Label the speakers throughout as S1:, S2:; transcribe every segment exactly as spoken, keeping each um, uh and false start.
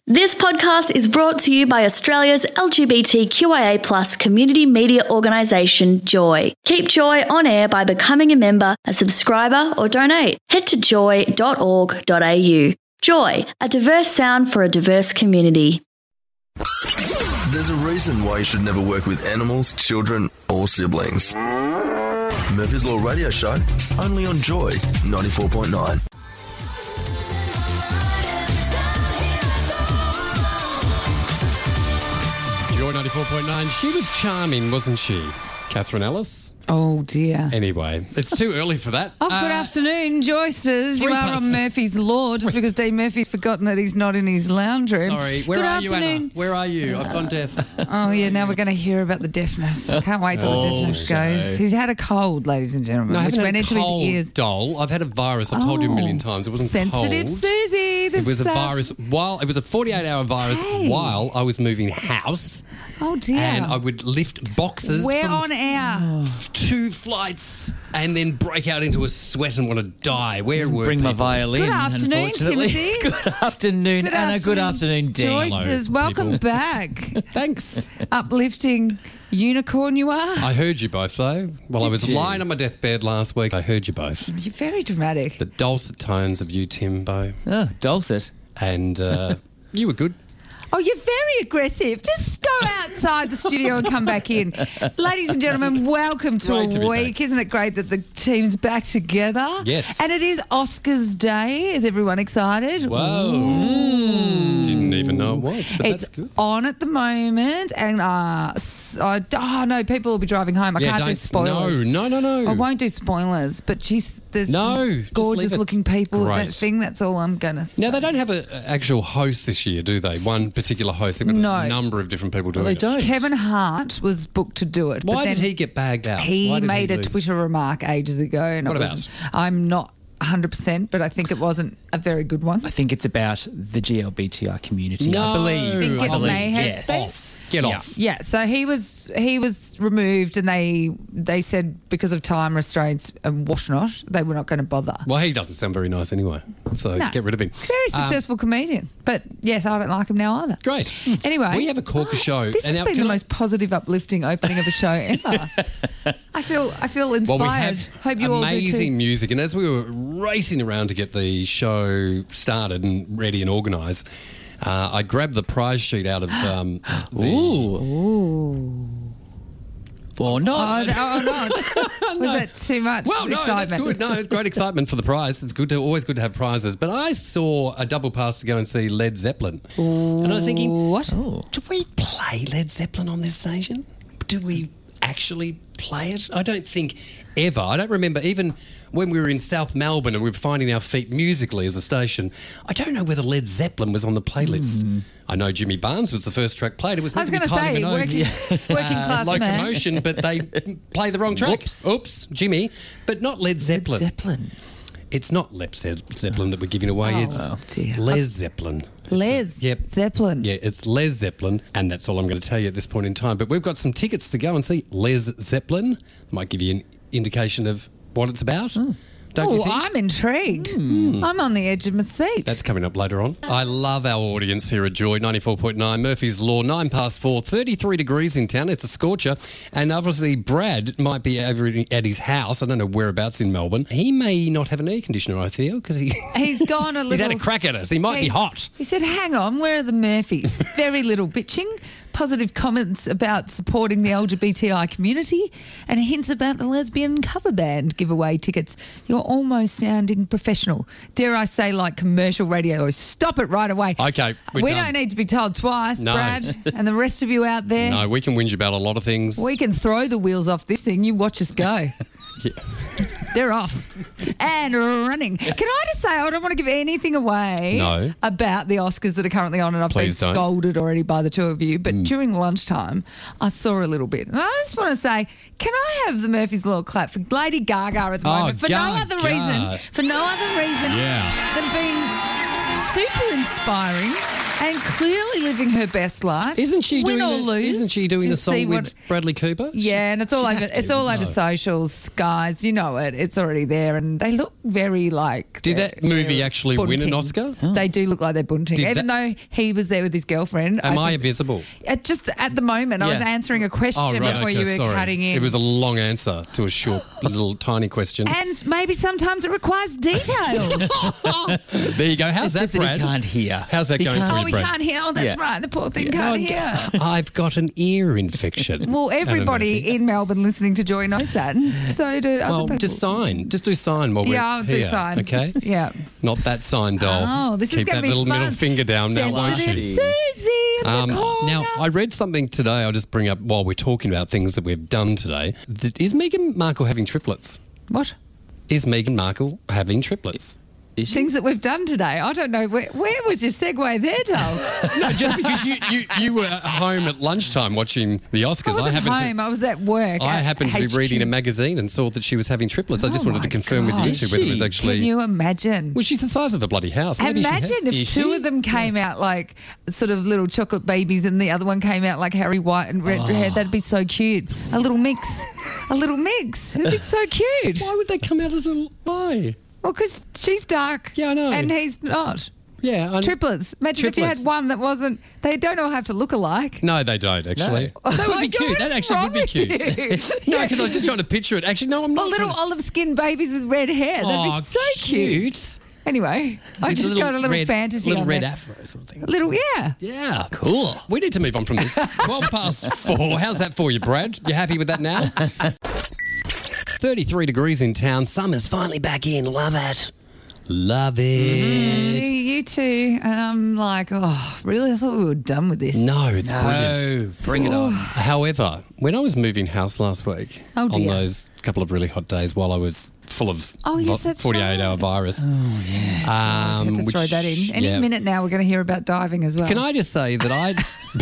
S1: This podcast is brought to you by Australia's L G B T Q I A plus community media organisation, Joy. Keep Joy on air by becoming a member, a subscriber or donate. Head to joy dot org dot a u. Joy, a diverse sound for a diverse community.
S2: There's a reason why you should never work with animals, children or siblings. Murphy's Law Radio Show, only on Joy ninety-four point nine.
S3: Joy ninety-four point nine. She was charming, wasn't she, Catherine Ellis?
S4: Oh, dear.
S3: Anyway, it's too early for that.
S4: Oh, good
S3: Uh,
S4: afternoon, Joysters. You
S3: three
S4: are
S3: plus-
S4: on Murphy's Law just because Dean Murphy's forgotten that he's not in his lounge room.
S3: Sorry, where
S4: good
S3: are you, Anna?
S4: afternoon.
S3: Where are you? I've gone deaf.
S4: Oh, yeah, now we're going to hear about the deafness. I can't wait till the
S3: Oh,
S4: deafness
S3: show.
S4: goes. He's had a cold, ladies and gentlemen,
S3: No, I
S4: which
S3: haven't
S4: went
S3: had
S4: into
S3: a cold,
S4: his ears.
S3: doll. I've had a virus. I've told you a million
S4: Oh,
S3: times. It wasn't
S4: Sensitive
S3: cold.
S4: Susie. The
S3: It was a
S4: sad-
S3: virus while it was a forty-eight hour virus
S4: Hey.
S3: while I was moving house,
S4: Oh, dear.
S3: and I would lift boxes
S4: We're
S3: from
S4: on air.
S3: two flights and then break out into a sweat and want to die. Where were
S5: Bring my
S3: people?
S5: violin.
S4: Good afternoon,
S5: unfortunately.
S4: Timothy.
S5: Good afternoon,
S4: Good
S5: Anna. Good
S4: afternoon,
S5: afternoon, Dean.
S4: Joysters, welcome
S3: people.
S4: back.
S3: Thanks.
S4: Uplifting unicorn you are.
S3: I heard you both, though. While I was
S5: you?
S3: lying on my deathbed last week, I heard you both.
S4: You're very dramatic.
S3: The dulcet tones of you, Timbo.
S5: Oh, dulcet.
S3: And uh, you were good.
S4: Oh, you're very aggressive. Just go outside the studio and come back in. Ladies and gentlemen, welcome to a
S3: great to be
S4: week.
S3: back.
S4: Isn't it great that the team's back together?
S3: Yes.
S4: And it is Oscars Day. Is everyone excited?
S3: Whoa. Didn't even know it was, but
S4: It's
S3: that's good.
S4: on at the moment. And, uh, s- I- oh, no, people will be driving home. I
S3: Yeah,
S4: can't do
S3: don't-
S4: spoilers.
S3: No, no, no, no.
S4: I won't do spoilers, but she's there's
S3: No,
S4: some
S3: just
S4: gorgeous
S3: leave it.
S4: looking people at
S3: Great.
S4: that thing. That's all I'm going to say.
S3: Now, they don't have an actual host this year, do they? One particular host. They've got
S4: No.
S3: a number of different people doing
S5: They
S3: it.
S5: don't.
S4: Kevin Hart was booked to do it.
S3: Why
S4: but then
S3: did he get bagged out?
S4: He
S3: Why did
S4: made
S3: he
S4: a
S3: lose?
S4: Twitter remark ages ago. And
S3: What
S4: it
S3: about?
S4: was, I'm not one hundred percent, but I think it wasn't a very good one.
S5: I think it's about the G L B T I community.
S3: No.
S5: I believe.
S3: I think
S5: I
S3: it
S5: believe.
S4: may have
S5: yes.
S4: been.
S3: Off. Get
S5: Yeah.
S3: off.
S4: Yeah, so he was he was removed, and they they said because of time restraints and whatnot, they were not going to bother.
S3: Well, he doesn't sound very nice anyway, so
S4: No.
S3: get rid of him.
S4: Very
S3: Um,
S4: successful comedian, but yes, I don't like him now either.
S3: Great.
S4: Anyway,
S3: We have a corker show.
S4: This
S3: and
S4: has
S3: now-
S4: been
S3: can
S4: the
S3: I-
S4: most positive, uplifting opening of a show ever. I feel I feel
S3: Well,
S4: inspired.
S3: we have
S4: Hope you all do
S3: amazing
S4: too.
S3: music, and as we were racing around to get the show started and ready and organised, uh, I grabbed the prize sheet out of um, the...
S5: Ooh. Or
S4: Oh,
S5: not.
S4: th- oh, no. Was that too much
S3: Well, no,
S4: excitement?
S3: that's good. No, it's great excitement for the prize. It's good to always good to have prizes. But I saw a double pass to go and see Led Zeppelin, and I was thinking,
S4: What?
S5: Oh.
S3: do we play Led Zeppelin on this station? Do we actually play it? I don't think ever. I don't remember even when we were in South Melbourne and we were finding our feet musically as a station. I don't know whether Led Zeppelin was on the playlist.
S5: Mm.
S3: I know Jimmy Barnes was the first track played. It was
S4: I was
S3: meant
S4: going
S3: to
S4: to
S3: be Kylie
S4: say,
S3: Minogue.
S4: working, working
S3: Uh,
S4: class man.
S3: locomotion, but they play the wrong track.
S5: Whoops.
S3: Oops, Jimmy. But not Led Zeppelin.
S5: Zeppelin.
S3: It's not Led Ze- Zeppelin that we're giving away.
S4: Oh,
S3: it's
S4: dear.
S3: Les Zeppelin.
S4: Les
S3: Yep.
S4: Zeppelin.
S3: Yeah, it's Les Zeppelin, and that's all I'm going to tell you at this point in time. But we've got some tickets to go and see Les Zeppelin. Might give you an indication of what it's about. Don't you
S4: Oh,
S3: think?
S4: I'm intrigued. I'm on the edge of my seat.
S3: That's coming up later on. I love our audience here at Joy ninety-four point nine. Murphy's Law, nine past four, thirty-three degrees in town. It's a scorcher. And obviously, Brad might be over at his house. I don't know whereabouts in Melbourne. He may not have an air conditioner, I feel, because he,
S4: He's gone a little.
S3: he's had a crack at us. He might be
S4: He's-
S3: hot.
S4: He said, hang on, where are the Murphys? Very little bitching, positive comments about supporting the L G B T I community, and hints about the lesbian cover band giveaway tickets. You're almost sounding professional. Dare I say, like commercial radio. Stop it right away.
S3: Okay, we're
S4: we
S3: done.
S4: don't need to be told twice,
S3: No.
S4: Brad, and the rest of you out there.
S3: No, we can whinge about a lot of things.
S4: We can throw the wheels off this thing. You watch us go.
S3: Yeah.
S4: They're off and running. Can I just say, I don't want to give anything away
S3: No.
S4: about the Oscars that are currently on, and I've
S3: Please
S4: been
S3: don't.
S4: scolded already by the two of you, but during lunchtime, I saw a little bit. And I just want to say, can I have the Murphy's Law clap for Lady Gaga at the
S3: Oh,
S4: moment? For no
S3: Gaga.
S4: other reason, for no other reason
S3: Yeah.
S4: than being super inspiring and clearly living her best life.
S3: Isn't she
S4: Win
S3: doing?
S4: or
S3: the-
S4: lose?
S3: Isn't she doing the
S4: Just see
S3: song
S4: what-
S3: with Bradley Cooper?
S4: Yeah, and it's all
S3: She'd
S4: over.
S3: have to,
S4: It's all over
S3: no.
S4: socials, guys. You know it. It's already there, and they look very like.
S3: Did
S4: they're-
S3: that movie
S4: they're
S3: actually win an
S4: bunting.
S3: Oscar?
S4: They do look like they're bunting,
S3: Did
S4: even though he was there with his girlfriend.
S3: Am I
S4: think-
S3: invisible?
S4: Uh, just at the moment, I was
S5: Yeah.
S4: answering a question
S3: Oh, right.
S4: before
S3: okay,
S4: you were
S3: sorry.
S4: cutting in.
S3: It was a long answer to a short, little, tiny question.
S4: and maybe sometimes it requires detail.
S3: There you go. How's
S5: It's
S3: that,
S5: just that he
S3: Brad?
S5: can't hear.
S3: How's that
S5: He
S3: going
S5: can't-
S3: for
S4: oh,
S3: you,
S4: he
S3: Brad?
S4: can't hear. Oh, that's
S5: Yeah.
S4: right. The poor thing
S5: Yeah.
S4: can't
S3: Oh,
S4: hear.
S3: I've got an ear infection.
S4: Well,
S3: Anna
S4: everybody
S3: Murphy.
S4: in Melbourne listening to Joy knows that. So do other
S3: Well,
S4: people.
S3: just sign. Just do sign while we're
S4: yeah, I'll
S3: here.
S4: do signs.
S3: Okay.
S4: Yeah.
S3: Not that sign, doll.
S4: Oh, this
S3: Keep
S4: is going
S3: that
S4: to be
S3: little
S4: fun.
S3: middle finger down now, won't
S4: Sensitive
S3: you?
S4: Susie in the
S3: Um,
S4: corner.
S3: now, I read something today. I'll just bring up while we're talking about things that we've done today. That, is Meghan Markle having triplets?
S4: What?
S3: Is Meghan Markle having triplets?
S5: Is she?
S4: Things that we've done today. I don't know. Where, where was your segue there, Dol?
S3: No, just because you, you, you were at home at lunchtime watching the
S4: I
S3: Oscars.
S4: wasn't
S3: happened
S4: home.
S3: to.
S4: I was at work.
S3: I
S4: at
S3: happened to be
S4: H Q.
S3: reading a magazine and saw that she was having triplets. I just
S4: Oh
S3: wanted to
S4: my
S3: confirm with you
S4: God.
S3: two whether it was
S5: She-
S3: actually.
S4: Can you imagine?
S3: Well, she's the size of a bloody house. Maybe she
S4: Imagine
S3: had-
S4: if
S3: Is
S4: two
S3: she?
S4: of them came out like sort of little chocolate babies and the other one came out like Harry White and red hair. That'd be so cute. A little mix. A little mix. It'd be so cute.
S3: Why would they come out as a why?
S4: Well, because she's dark.
S3: Yeah, I know.
S4: And he's not.
S3: Yeah, I
S4: Triplets. Imagine if you
S3: Triplets.
S4: had one that wasn't. They don't all have to look alike.
S3: No, they don't actually.
S5: No.
S3: That would
S4: Oh
S3: be
S4: my God,
S3: cute.
S4: what
S3: That
S4: is
S3: actually
S4: wrong
S3: would be
S4: with
S3: cute.
S4: you?
S3: No, because I was just trying to picture it. Actually, no, I'm not.
S4: Or little
S3: trying-
S4: olive skinned babies with red hair. That'd
S3: oh,
S4: be so cute. Anyway, I
S3: With
S4: just
S3: little
S4: got a little
S3: red,
S4: fantasy
S3: little
S4: on
S3: red
S4: there.
S3: afro sort of thing.
S4: Little, yeah.
S3: Yeah, cool. We need to move on from this. twelve past four. How's that for you, Brad? You happy with that now? thirty-three degrees in town. Summer's finally back in. Love it. Love it.
S4: See, you two, and I'm like, oh, really? I thought we were done with this.
S3: No, it's brilliant.
S5: No, bring it on.
S3: However, when I was moving house last week,
S4: Oh,
S3: on
S4: dear.
S3: those couple of really hot days while I was full of
S4: Oh, yes, that's
S3: forty-eight hour
S4: right.
S3: virus.
S5: Oh, yes.
S4: I
S3: Um,
S4: had to throw
S3: which-
S4: that in. Any
S3: yeah.
S4: minute now, we're going to hear about diving as well.
S3: Can I just say that I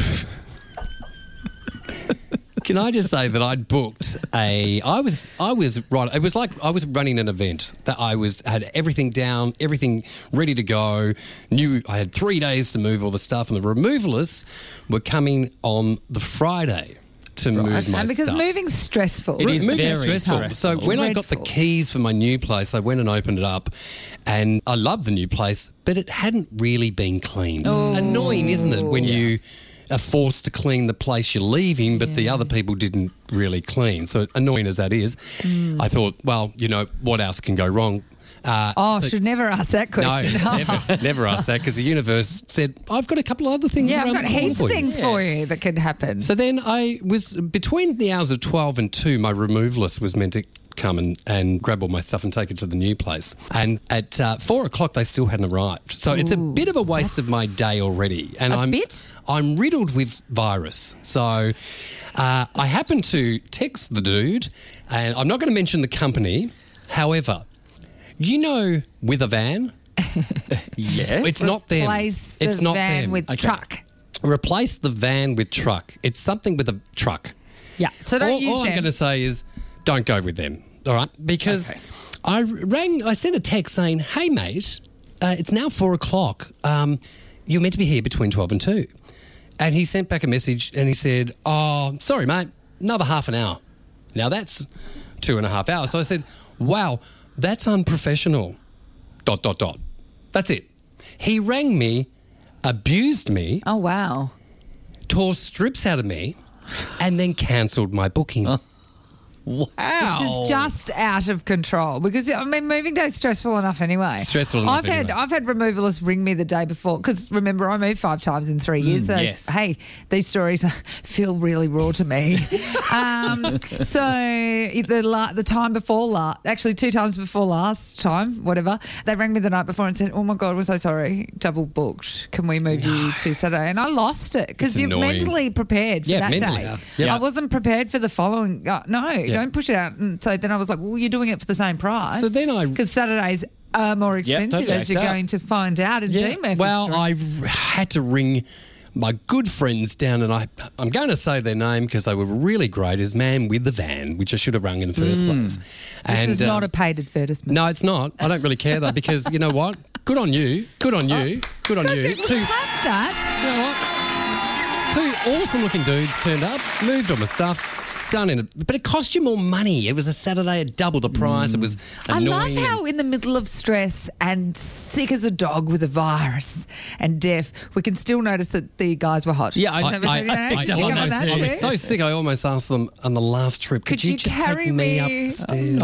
S3: Can I just say that I'd booked a I was I was right it was like I was running an event that I was had everything down, everything ready to go, knew I had three days to move all the stuff, and the removalists were coming on the Friday to move my
S4: And because
S3: stuff.
S4: moving's stressful.
S5: It is
S3: Moving
S5: very
S3: stressful.
S5: stressful.
S3: So when I got the
S4: Dreadful.
S3: keys for my new place, I went and opened it up, and I loved the new place, but it hadn't really been cleaned. Annoying, isn't it, when you are forced to clean the place you're leaving, but the other people didn't really clean. So annoying as that is, I thought, well, you know, what else can go wrong? Uh,
S4: Oh,
S3: so-
S4: should never ask that question.
S3: no, never, never asked that, because the universe said, I've got a couple of other things
S4: Yeah, I've
S3: around
S4: got
S3: the corner
S4: heaps
S3: for
S4: of
S3: you.
S4: things for you that could happen.
S3: So then I was, between the hours of twelve and two, my removalist was meant to come and, and grab all my stuff and take it to the new place. And at uh, four o'clock, they still hadn't arrived. So it's a
S4: Ooh,
S3: bit of a waste of my day already. And
S4: A
S3: I'm,
S4: bit?
S3: I'm riddled with virus. So uh, I happened to text the dude, and I'm not going to mention the company. However, you know, with a van,
S5: Yes.
S3: it's not them.
S4: Replace the
S3: it's not
S4: van
S3: them.
S4: with
S5: Okay.
S4: truck.
S3: Replace the van with truck. It's something with a truck.
S4: Yeah. So don't
S3: all
S4: use
S3: all I'm
S4: them.
S3: going to say is don't go with them, all right? Because
S5: Okay.
S3: I rang, I sent a text saying, hey, mate, uh, it's now four o'clock. Um, you're meant to be here between twelve and two. And he sent back a message and he said, oh, sorry, mate, another half an hour. Now that's two and a half hours. So I said, wow, that's unprofessional. Dot, dot, dot. That's it. He rang me, abused me,
S4: Oh, wow.
S3: tore strips out of me, and then cancelled my booking.
S5: Wow.
S4: Which is just out of control because I mean, moving day's stressful enough anyway.
S3: Stressful enough
S4: I've had
S3: anyway.
S4: I've had removalists ring me the day before because remember I moved five times in three years. so
S5: yes.
S4: hey, these stories feel really raw to me. um, so the la- the time before last, actually two times before last time, whatever, they rang me the night before and said, "Oh my God, we're so sorry, double booked. Can we move you to Saturday?" And I lost it because
S3: It's
S4: you're
S3: annoying.
S4: mentally prepared for
S3: Yeah,
S4: that
S3: mentally.
S4: day.
S3: Yeah. Yeah.
S4: I wasn't prepared for the following. Uh, no, don't push it out. And so then I was like, well, you're doing it for the same price.
S3: So then I-
S4: Because Saturdays are more expensive
S5: totally
S4: as you're
S5: jacked up.
S4: going to find out in
S3: Yeah.
S4: D M F.
S3: Well, I r- had to ring my good friends down, and I, I'm going to say their name because they were really great, is Man with the Van, which I should have rung in the first place.
S4: This
S3: And
S4: is not
S3: uh,
S4: a paid advertisement.
S3: No, it's not. I don't really care, though, because you know what? Good on you. Good on you. Good on you.
S4: Good,
S3: Two,
S4: clap that.
S3: You know what? Two awesome-looking dudes turned up, moved all my stuff, done in it. But it cost you more money. It was a Saturday at double the price. It was
S4: I
S3: annoying.
S4: love how in the middle of stress and sick as a dog with a virus and deaf, we can still notice that the guys were hot.
S5: Yeah, I,
S3: I,
S5: Never-
S3: I,
S4: you know,
S3: I,
S4: picked
S3: I
S4: up on
S3: almost-
S4: that
S3: I was
S4: too.
S3: so sick, I almost asked them on the last trip, could,
S4: Could
S3: you,
S4: you
S3: just
S4: carry
S3: take me,
S4: me?
S3: up the stairs?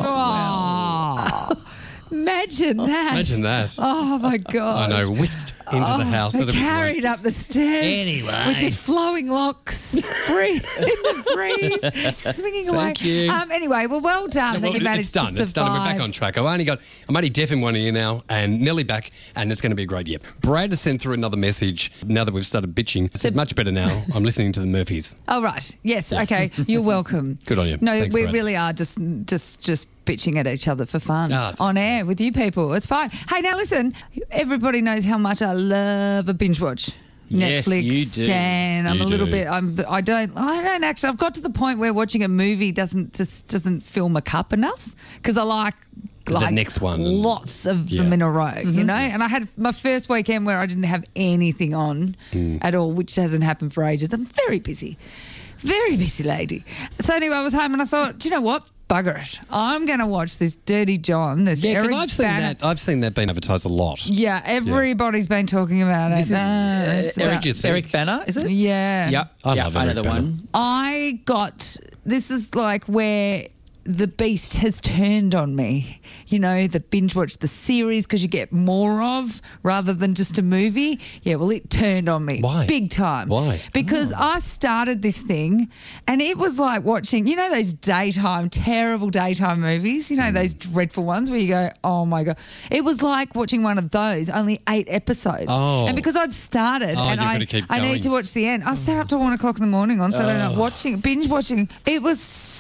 S4: Oh, imagine that.
S3: Imagine that.
S4: Oh, my God.
S3: I know, whisked into the house.
S4: They
S3: That'd be
S4: carried
S3: great.
S4: up the stairs
S5: Anyway.
S4: with their flowing locks, free in the breeze, swinging away.
S3: Thank you.
S4: Um, anyway, well, well done that
S3: Well,
S4: you managed
S3: it's done.
S4: to survive.
S3: It's done. We're back on track. I've only got, I'm only deaf in one ear now and nearly back, and it's going to be a great year. Brad has sent through another message now that we've started bitching. I said, much better now. I'm listening to the Murphys.
S4: Oh, right. Yes. Okay. You're welcome.
S3: Good on you.
S4: No,
S3: Thanks,
S4: we
S3: Brad.
S4: really are just, just, just bitching at each other for fun
S3: Ah, it's
S4: on air with you people. It's fine. Hey, now listen. Everybody knows how much I love a binge watch.
S5: Yes,
S4: Netflix,
S5: you do.
S4: Stan. I'm
S3: You
S4: a little
S3: do.
S4: bit. I'm. I don't. I don't actually. I've got to the point where watching a movie doesn't just doesn't fill my cup enough because I like.
S3: The
S4: Like
S3: next one and-
S4: lots of
S3: Yeah.
S4: them in a row, you know. And I had my first weekend where I didn't have anything on
S3: Mm.
S4: at all, which hasn't happened for ages. I'm very busy, very busy lady. So anyway, I was home and I thought, do you know what? Bugger it. I'm going to watch this Dirty John. This
S3: Yeah, because
S4: Eric
S3: I've seen
S4: Bana-
S3: that. I've seen that being advertised a lot.
S4: Yeah, everybody's been talking about it.
S5: This is
S4: No,
S5: uh,
S4: it's
S5: Eric,
S4: about-
S3: you think?
S5: Eric Banner, is it?
S4: Yeah.
S5: Yeah,
S3: I
S5: yeah,
S3: love
S5: I know
S3: Eric
S5: the
S3: Banner.
S5: one.
S4: I got this is like where the beast has turned on me. You know, the binge watch the series because you get more of rather than just a movie. Yeah, well, it turned on me.
S3: Why?
S4: Big time.
S3: Why?
S4: Because I started this thing and it was like watching, you know, those daytime, terrible daytime movies, you know,
S3: Hmm.
S4: those dreadful ones where you go, oh my God. It was like watching one of those, only eight episodes.
S3: Oh.
S4: And because I'd started
S3: Oh,
S4: and
S3: you've
S4: I,
S3: gotta keep
S4: I
S3: going.
S4: need to watch the end, I sat up till one o'clock in the morning on Saturday night watching, binge watching. It was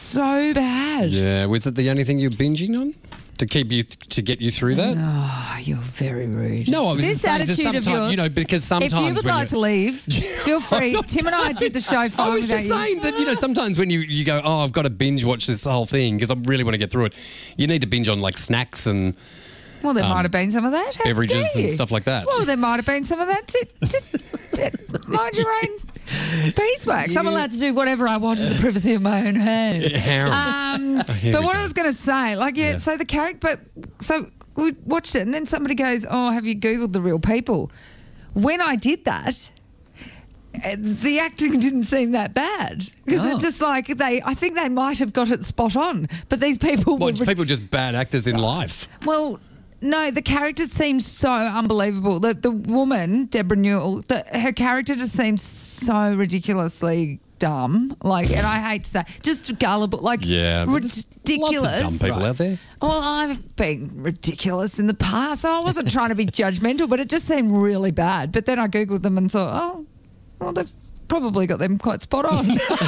S4: so bad.
S3: Yeah, was it the only thing you're binging on to keep you to get you through that?
S4: Oh, you're very rude.
S3: No, I was
S4: This
S3: saying that
S4: attitude of
S3: sometimes,
S4: yours.
S3: you know, because sometimes
S4: If you would
S3: when
S4: like to
S3: you-
S4: leave, feel free. Tim and I did the show fine
S3: I was
S4: without
S3: just
S4: you.
S3: saying that, you know, sometimes when you, you go, oh, I've got to binge watch this whole thing because I really want to get through it, you need to binge on like snacks and
S4: Well, there
S3: um,
S4: might have been some of that. How
S3: beverages
S4: dare
S3: and
S4: you?
S3: stuff like that.
S4: Well, there might have been some of that too. Just, just mind your own beeswax. I'm allowed to do whatever I want in the privacy of my own home.
S3: Harem.
S4: Um,
S3: Here
S4: but
S3: we
S4: what
S3: go.
S4: I was going to say, like, yeah,
S3: Yeah.
S4: so the character, but so we watched it, and then somebody goes, "Oh, have you Googled the real people?" When I did that, uh, the acting didn't seem that bad because
S5: Oh.
S4: it's just like they. I think they might have got it spot on, but these people
S3: What,
S4: were
S3: people just bad actors in life.
S4: well, no, the character seems so unbelievable. The the woman, Deborah Newell, the, her character just seems so ridiculously dumb. Like, and I hate to say, just gullible. Like,
S3: Yeah, but there's
S4: ridiculous.
S3: Lots of dumb people out there.
S4: Well, I've been ridiculous in the past. So I wasn't trying to be judgmental, but it just seemed really bad. But then I googled them and thought, oh, well, they've probably got them quite spot on.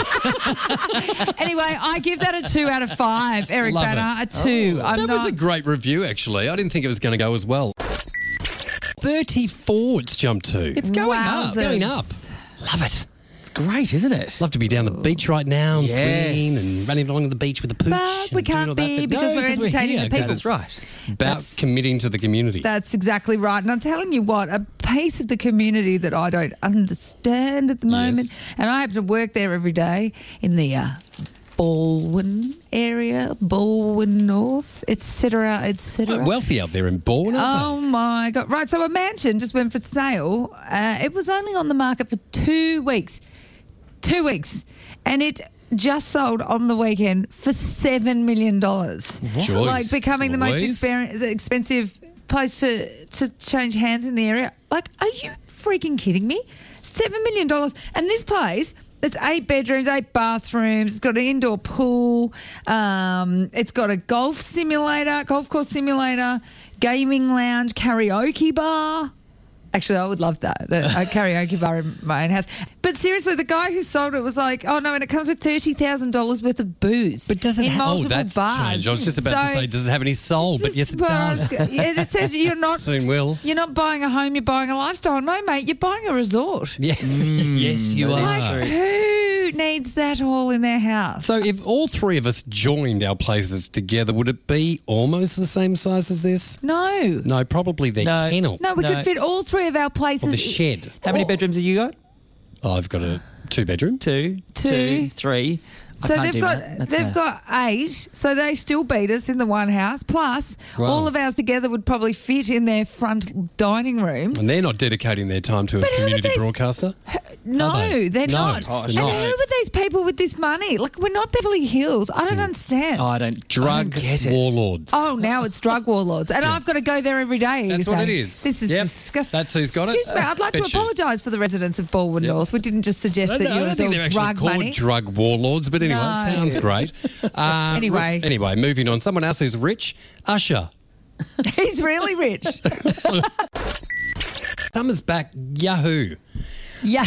S4: Anyway, I give that a two out of five. Eric
S3: Love
S4: Banner,
S3: it.
S4: a two. I'm
S3: that
S4: not.
S3: was a great review, actually. I didn't think it was going to go as well. thirty-four it's jumped to.
S5: It's going up.
S4: Wowzers.
S3: going up. Love it.
S5: It's great, isn't it?
S3: Love to be down the beach right now and
S5: Yes.
S3: swinging and running along the beach with a pooch.
S4: But we
S3: and doing
S4: can't
S3: all that.
S4: be
S3: But
S4: because
S3: no,
S4: we're entertaining
S3: here,
S4: the people.
S3: 'cause
S5: That's
S3: it's
S5: right.
S3: About
S4: That's-
S3: committing to the community.
S4: That's exactly right. And I'm telling you what, a piece of the community that I don't understand at the moment,
S3: Yes.
S4: and I have to work there every day in the uh, Baldwin area, Baldwin North, et cetera, et cetera.
S3: Quite wealthy out there in Bourne,
S4: Oh
S3: aren't
S4: my God. Right, so a mansion just went for sale. Uh, it was only on the market for two weeks. Two weeks. And it just sold on the weekend for seven million dollars.
S3: Joyce
S4: Like becoming the most
S3: Louise?
S4: exper- expensive place to, to change hands in the area. Like, are you freaking kidding me? seven million dollars. And this place, it's eight bedrooms, eight bathrooms. It's got an indoor pool. Um, it's got a golf simulator, golf course simulator, gaming lounge, karaoke bar. Actually, I would love that, a, a karaoke bar in my own house. But seriously, the guy who sold it was like, oh, no, and it comes with thirty thousand dollars worth of booze.
S3: But does it
S4: in
S3: have, oh,
S4: multiple
S3: that's
S4: bars.
S3: strange. I was just about to
S4: So-
S3: say, does it have any soul? But yes, it
S4: Well,
S3: does.
S4: Yeah, it says you're not.
S3: Soon will.
S4: You're not buying a home, you're buying a lifestyle. No, mate, you're buying a resort.
S3: Yes, yes, you
S4: Like,
S3: are.
S4: who needs that all in their house?
S3: So if all three of us joined our places together, would it be almost the same size as this?
S4: No.
S3: No, probably their
S5: No.
S3: kennel.
S4: No, we
S5: No.
S4: could fit all three of our places.
S3: Or the shed.
S5: How many bedrooms have you got?
S3: Oh, I've got a two-bedroom.
S5: Two,
S4: Two.
S5: two, three. I
S4: So
S5: can't
S4: they've
S5: do
S4: got
S5: that. That's
S4: they've
S5: a-
S4: got eight, so they still beat us in the one house. Plus,
S3: Wow.
S4: all of ours together would probably fit in their front dining room.
S3: And they're not dedicating their time to a
S4: But who are
S3: community
S4: these-
S3: broadcaster.
S4: No,
S3: Are they?
S4: they're
S3: No.
S4: not.
S3: Oh,
S4: and
S3: no.
S4: who are these people with this money? Like, we're not Beverly Hills. I don't understand.
S5: Oh, I don't. I
S3: Drug
S5: don't get it.
S3: warlords.
S4: Oh, now it's drug warlords, and I've got to go there every day.
S3: That's
S4: you're
S3: what it
S4: saying.
S3: is.
S4: This is
S3: Yep.
S4: disgusting.
S3: That's who's got it.
S4: Excuse me, I'd like to
S3: Bet you.
S4: apologise for the residents of Baldwin North. We didn't just suggest
S3: I
S4: that
S3: don't,
S4: you
S3: I
S4: were
S3: don't think they're
S4: all
S3: actually
S4: drug
S3: called
S4: money.
S3: drug warlords, but anyway,
S4: No.
S3: it sounds great. Uh,
S4: Anyway.
S3: anyway, moving on. Someone else who's rich, Usher.
S4: He's really rich.
S3: Summer's back, Yahoo.
S4: Yeah.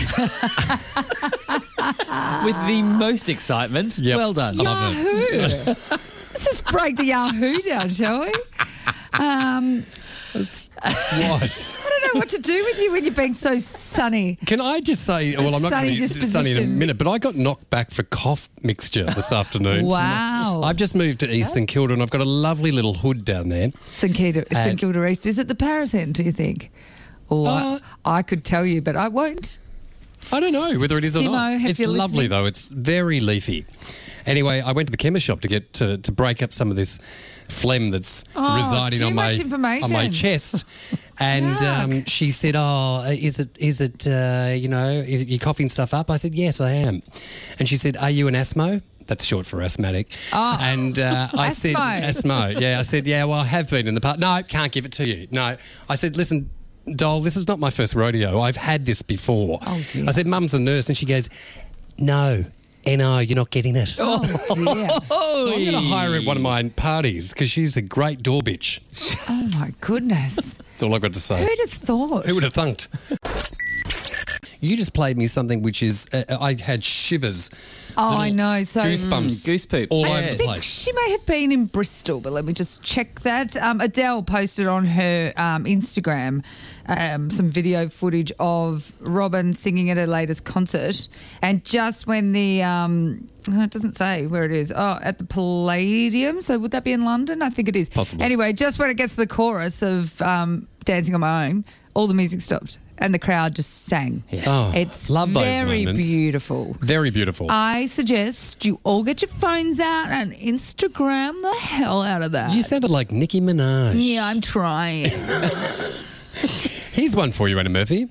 S5: With the most excitement.
S3: Yep.
S5: Well done.
S3: I love it.
S4: Yahoo. Let's just break the Yahoo down, shall we? Um,
S3: What?
S4: I don't know what to do with you when you're being so sunny.
S3: Can I just say, well, I'm not
S4: Sunny
S3: going to be sunny in a
S4: disposition.
S3: minute, but I got knocked back for cough mixture this afternoon.
S4: Wow.
S3: I've just moved to East St Kilda and I've got a lovely little hood down there.
S4: St Kilda, St Kilda East. Is it the Paris end, do you think? Or
S3: Uh,
S4: I, I could tell you, but I won't.
S3: I don't know whether it is or
S4: Simo,
S3: not.
S4: if
S3: It's
S4: you're
S3: lovely
S4: listening.
S3: though. It's very leafy. Anyway, I went to the chemist shop to get to, to break up some of this phlegm that's
S4: Oh,
S3: residing
S4: too
S3: on my
S4: much information.
S3: on my chest. And um,
S4: Yuck.
S3: she said, "Oh, is it is it uh, you know, is you coughing stuff up?" I said, "Yes, I am." And she said, "Are you an asthmo?" That's short for asthmatic.
S4: Oh.
S3: And uh, I said,
S4: Asthmo.
S3: "Asthmo." Yeah, I said, "Yeah, well, I have been in the past." No, can't give it to you. No, I said, "Listen, doll, this is not my first rodeo. I've had this before."
S4: Oh, dear.
S3: I said, "Mum's a nurse," and she goes, "No, N O, you're not getting it."
S4: Oh, dear.
S3: So I'm going to hire her at one of my parties because she's a great door bitch.
S4: Oh, my goodness.
S3: That's all I've got to say.
S4: Who'd have thought?
S3: Who would have thunked? You just played me something which is, uh, I had shivers.
S4: Oh, I know. So
S3: Goosebumps.
S5: Goose poops.
S3: All
S5: Yes.
S3: over
S4: I
S3: the
S4: think
S3: place.
S4: she may have been in Bristol, but let me just check that. Um, Adele posted on her um, Instagram um, some video footage of Robin singing at her latest concert. And just when the, um, oh, it doesn't say where it is, oh, at the Palladium. So would that be in London? I think it is.
S3: Possibly.
S4: Anyway, just when it gets to the chorus of um, Dancing on My Own, all the music stopped and the crowd just sang.
S3: Oh,
S4: It's
S3: love those
S4: very
S3: moments.
S4: beautiful.
S3: Very beautiful.
S4: I suggest you all get your phones out and Instagram the hell out of that.
S3: you sounded like Nicki Minaj.
S4: yeah, I'm trying.
S3: Here's one for you, Anna Murphy.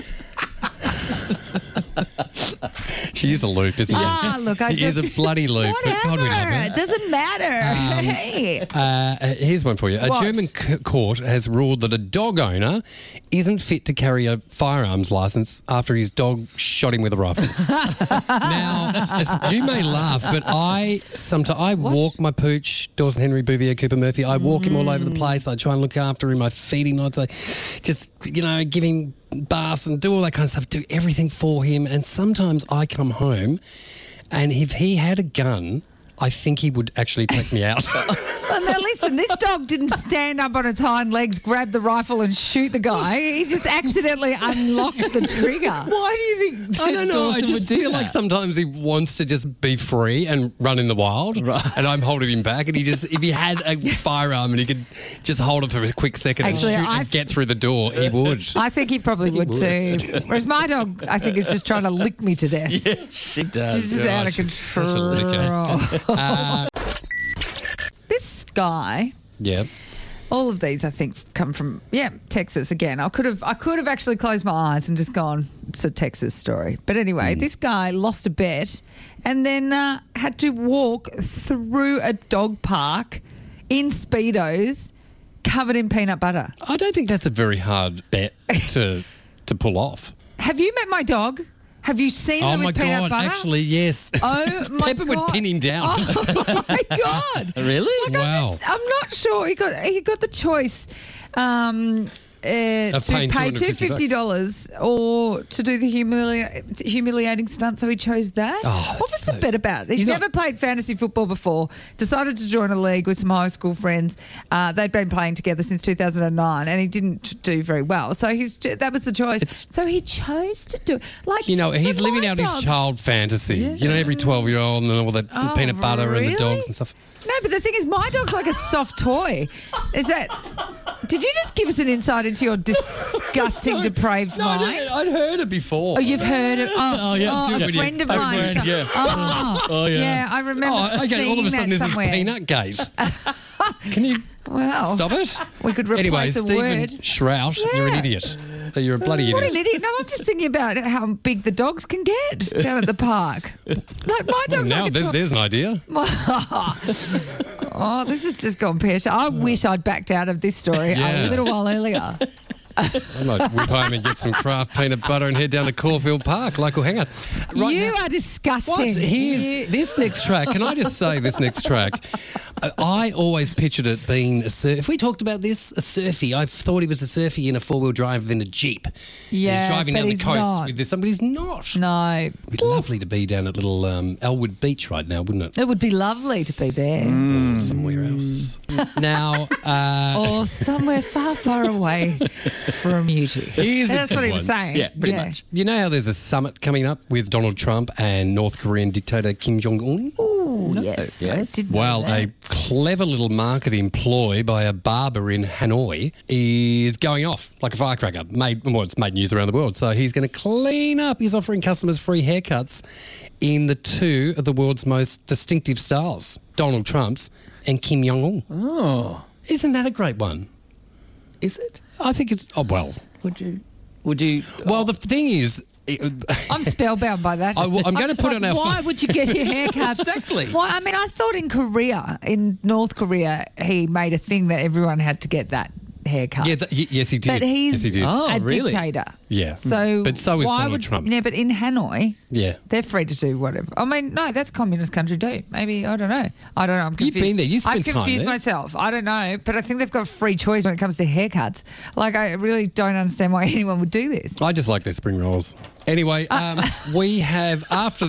S3: She is a loop, isn't she?
S4: Ah, look, I
S3: she
S4: just
S3: is a bloody loop. but
S4: Whatever.
S3: God, we love her.
S4: It doesn't matter. hey.
S3: Uh, uh, here's one for you. A
S4: What?
S3: German c- court has ruled that a dog owner isn't fit to carry a firearms license after his dog shot him with a rifle. Now, as you may laugh, but I sometimes I walk my pooch, Dawson Henry, Bouvier, Cooper Murphy. I walk him all over the place. I try and look after him. I feed him lots. I just, you know, give him baths and do all that kind of stuff. Do everything for him. And sometimes I come home, and if he had a gun, I think he would actually take me out.
S4: Well, now listen, this dog didn't stand up on its hind legs, grab the rifle and shoot the guy. He just accidentally unlocked the trigger.
S5: Why do you think
S3: I don't know. I
S5: Dawson
S3: just
S5: would do
S3: feel
S5: that?
S3: like sometimes he wants to just be free and run in the wild, and I'm holding him back. And he just, if he had a firearm and he could just hold it for a quick second
S4: Actually,
S3: and shoot
S4: I've-
S3: and get through the door, he would.
S4: I think he probably would too. Whereas my dog, I think, is just trying to lick me to death.
S5: She does.
S4: She's just
S3: Oh,
S4: out of
S3: she's such a
S4: control.
S3: licker. Uh,
S4: This guy,
S3: yeah.
S4: all of these, I think, come from yeah Texas again. I could have I could have actually closed my eyes and just gone, it's a Texas story. But anyway,
S3: Hmm.
S4: this guy lost a bet and then uh, had to walk through a dog park in Speedos covered in peanut butter.
S3: I don't think that's a very hard bet to to pull off.
S4: Have you met my dog? Have you seen
S3: Oh
S4: her with
S3: my
S4: peanut
S3: God!
S4: butter?
S3: Actually, yes.
S4: Oh my
S3: Pepper
S4: God.
S3: would pin him down.
S4: Oh my God!
S5: Really?
S4: Like, I'm,
S3: Wow.
S4: just, I'm not sure. He got he got the choice. Um, uh,
S3: Of
S4: to
S3: paying
S4: pay
S3: two
S4: two
S3: hundred
S4: hundred fifty dollars or to do the humili- humiliating stunt, so he chose that.
S3: Oh,
S4: what was
S3: that's
S4: the
S3: so-
S4: bet about? He's,
S3: He's not-
S4: never played fantasy football before, decided to join a league with some high school friends. Uh, they'd been playing together since two thousand nine and he didn't do very well. So he's that was the choice.
S3: It's-
S4: so he chose to do it. Like,
S3: You know, he's
S4: but
S3: living
S4: my
S3: out
S4: dog-
S3: his child fantasy. You know, every twelve-year-old and all the
S4: Oh,
S3: peanut butter and
S4: really?
S3: the dogs and stuff.
S4: No, but the thing is, my dog's like a soft toy. Is that? Did you just give us an insight into your disgusting, depraved
S3: No,
S4: mind?
S3: no, I'd heard it before.
S4: Oh, you've heard it. Oh,
S5: Oh, yeah,
S4: oh,
S5: yeah,
S4: a
S5: yeah.
S4: friend of
S5: A
S4: mine.
S5: friend, yeah.
S4: Oh,
S5: Oh, yeah.
S4: I remember
S3: Oh, okay,
S4: seeing
S3: all of a sudden
S4: that
S3: this is
S4: somewhere.
S3: Peanut Gate. Can you
S4: Well,
S3: stop it?
S4: we could replace
S3: Anyway,
S4: a
S3: Stephen
S4: word.
S3: Shrout, you're an
S4: Yeah.
S3: idiot. You're a bloody
S4: What
S3: idiot.
S4: an idiot. No, I'm just thinking about how big the dogs can get down at the park. Like, my dog's
S3: Now
S4: like a
S3: there's,
S4: top-
S3: there's an idea.
S4: Oh, this has just gone pear-shaped. I wish I'd backed out of this story
S3: Yeah.
S4: a little while earlier.
S3: I might whip home and get some craft peanut butter and head down to Caulfield Park, local hangout. Right
S4: you
S3: now-
S4: are disgusting.
S3: What? Here's
S4: You-
S3: this next track. Can I just say this next track? I- I always pictured it being a surf. If we talked about this, a surfy. I thought he was a surfy in a four wheel drive in a Jeep.
S4: Yeah,
S3: he's driving
S4: but
S3: down the
S4: he's
S3: coast
S4: not.
S3: with this. Somebody's not.
S4: No.
S3: It'd be lovely to be down at little um, Elwood Beach right now, wouldn't it?
S4: It would be lovely to be there.
S3: Or somewhere else. now, uh,
S4: Or somewhere far, far away from you two.
S3: Here's a
S4: That's
S3: good
S4: what he was
S3: one.
S4: saying.
S5: Yeah, pretty
S4: Yeah.
S5: much.
S3: you know how there's a summit coming up with Donald Trump and North Korean dictator Kim Jong Un?
S4: Ooh, yes.
S5: yes.
S4: I did know
S3: Well,
S4: that.
S3: a clever little marketing ploy by a barber in Hanoi is going off like a firecracker. Made, well, it's made news around the world. So he's going to clean up. He's offering customers free haircuts in the two of the world's most distinctive styles, Donald Trump's and Kim Jong-un.
S5: Oh,
S3: Isn't that a great one?
S5: is it?
S3: I think it's, oh, well.
S5: Would you? Would you?
S3: Well, the thing is... it-
S4: I'm spellbound by that.
S3: I will- I'm gonna
S4: just
S3: put
S4: like,
S3: it on our
S4: Why
S3: phone.
S4: would you get your hair cut?
S3: Exactly.
S4: Why? I mean, I thought in Korea, in North Korea, he made a thing that everyone had to get that haircut.
S3: yeah, th- y- yes, he did.
S4: But he's
S3: yes, he did.
S5: Oh,
S4: a
S5: really?
S4: dictator.
S3: Yeah.
S4: So,
S3: But so is
S4: why
S3: Donald
S4: would,
S3: Trump.
S4: Yeah, but in Hanoi,
S3: Yeah.
S4: they're free to do whatever. I mean, no, that's communist country too. Maybe I don't know. I don't know. I'm
S3: You've
S4: confused.
S3: been there. You spent
S4: I've
S3: time
S4: confused
S3: there.
S4: myself. I don't know, but I think they've got free choice when it comes to haircuts. Like, I really don't understand why anyone would do this.
S3: I just like their spring rolls. Anyway, um, we have after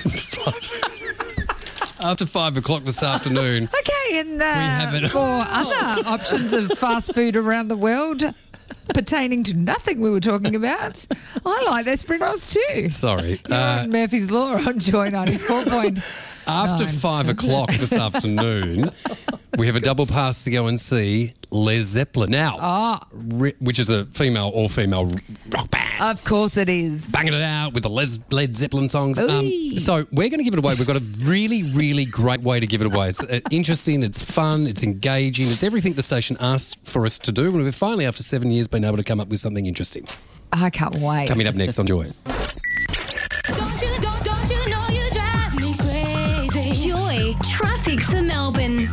S3: after five o'clock this afternoon.
S4: Okay, and uh,
S3: have it.
S4: for other options of fast food around the world pertaining to nothing we were talking about, I like their spring rolls too.
S3: Sorry.
S4: You're
S3: Uh,
S4: on Murphy's Law on Joy ninety-four point
S3: after
S4: nine.
S3: five o'clock this afternoon, we have a double pass to go and see Les Zeppelin. Now,
S4: Ah.
S3: ri- which is a female or female rock band.
S4: Of course it is.
S3: Banging it out with the Les, Led Zeppelin songs. Um,
S4: Ooh.
S3: so we're going to give it away. We've got a really, really great way to give it away. It's uh, interesting, it's fun, it's engaging, it's everything the station asked for us to do. And we've finally, after seven years, been able to come up with something interesting.
S4: I can't wait.
S3: Coming up next on Joy.
S6: Don't you, don't, don't you know you drive me crazy?
S1: Joy, traffic for Melbourne.